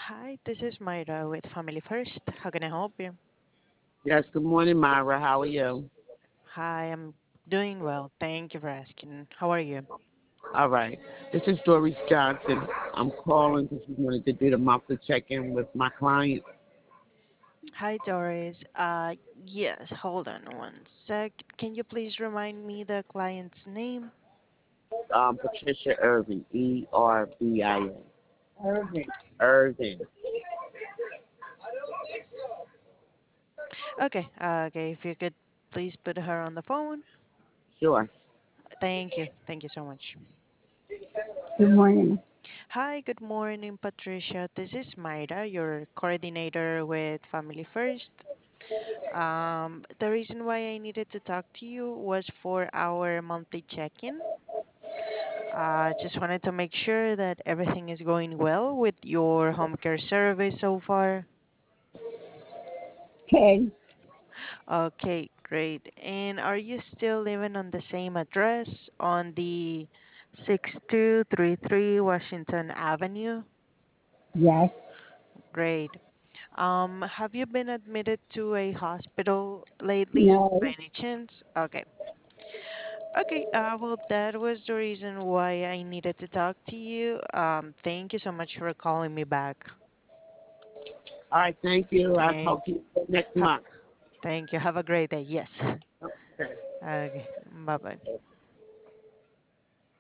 Hi, this is Myra with Family First. How can I help you? Yes, good morning, Myra. How are you? Hi, I'm doing well. Thank you for asking. How are you? All right. This is Doris Johnson. I'm calling because we wanted to do the monthly check-in with my client, Hi, Doris. Yes, hold on one sec. Can you please remind me the client's name? Patricia Irving, Erbin. Irving. Okay, if you could please put her on the phone. Sure. Thank you. Thank you so much. Good morning. Hi, good morning, Patricia. This is Myra, your coordinator with Family First. The reason why I needed to talk to you was for our monthly check-in. Just wanted to make sure that everything is going well with your home care service so far. Okay. Okay, great. And are you still living on the same address on the 6233 Washington Avenue? Yes. Great. Have you been admitted to a hospital lately by No. any chance? Okay. Okay, well, that was the reason why I needed to talk to you. Thank you so much for calling me back. All right, thank you. I'll Thank talk to you next Have month. thank you. Have a great day. Yes. Okay. Okay. Bye bye.